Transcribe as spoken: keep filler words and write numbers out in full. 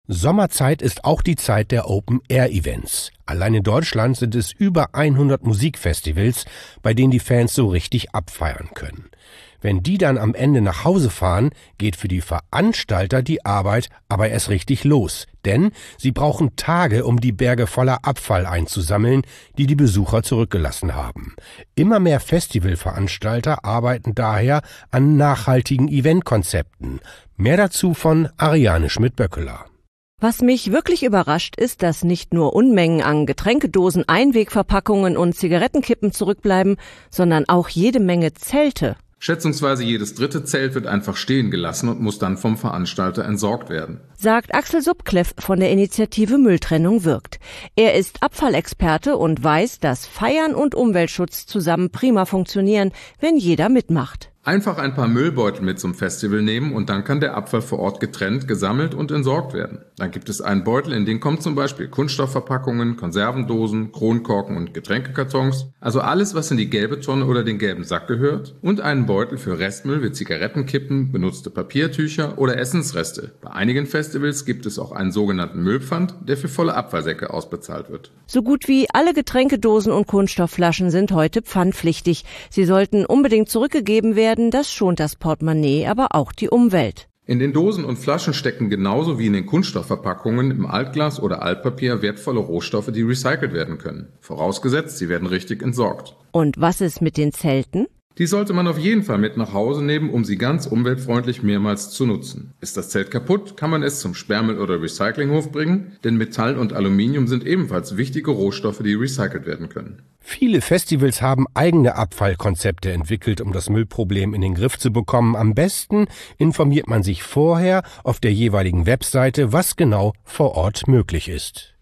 Sommerzeit ist auch die Zeit der Open-Air-Events. Allein in Deutschland sind es über hundert Musikfestivals, bei denen die Fans so richtig abfeiern können. Wenn die dann am Ende nach Hause fahren, geht für die Veranstalter die Arbeit aber erst richtig los. Denn sie brauchen Tage, um die Berge voller Abfall einzusammeln, die die Besucher zurückgelassen haben. Immer mehr Festivalveranstalter arbeiten daher an nachhaltigen Eventkonzepten. Mehr dazu von Ariane Schmidt-Böckeler. Was mich wirklich überrascht, ist, dass nicht nur Unmengen an Getränkedosen, Einwegverpackungen und Zigarettenkippen zurückbleiben, sondern auch jede Menge Zelte. Schätzungsweise jedes dritte Zelt wird einfach stehen gelassen und muss dann vom Veranstalter entsorgt werden, sagt Axel Subkleff von der Initiative Mülltrennung wirkt. Er ist Abfallexperte und weiß, dass Feiern und Umweltschutz zusammen prima funktionieren, wenn jeder mitmacht. Einfach ein paar Müllbeutel mit zum Festival nehmen und dann kann der Abfall vor Ort getrennt, gesammelt und entsorgt werden. Dann gibt es einen Beutel, in den kommen zum Beispiel Kunststoffverpackungen, Konservendosen, Kronkorken und Getränkekartons, also alles, was in die gelbe Tonne oder den gelben Sack gehört, und einen Beutel für Restmüll wie Zigarettenkippen, benutzte Papiertücher oder Essensreste. Bei einigen Festivals gibt es auch einen sogenannten Müllpfand, der für volle Abfallsäcke ausbezahlt wird. So gut wie alle Getränkedosen und Kunststoffflaschen sind heute pfandpflichtig. Sie sollten unbedingt zurückgegeben werden. Das schont das Portemonnaie, aber auch die Umwelt. In den Dosen und Flaschen stecken genauso wie in den Kunststoffverpackungen im Altglas oder Altpapier wertvolle Rohstoffe, die recycelt werden können. Vorausgesetzt, sie werden richtig entsorgt. Und was ist mit den Zelten? Die sollte man auf jeden Fall mit nach Hause nehmen, um sie ganz umweltfreundlich mehrmals zu nutzen. Ist das Zelt kaputt, kann man es zum Sperrmüll- oder Recyclinghof bringen, denn Metall und Aluminium sind ebenfalls wichtige Rohstoffe, die recycelt werden können. Viele Festivals haben eigene Abfallkonzepte entwickelt, um das Müllproblem in den Griff zu bekommen. Am besten informiert man sich vorher auf der jeweiligen Webseite, was genau vor Ort möglich ist.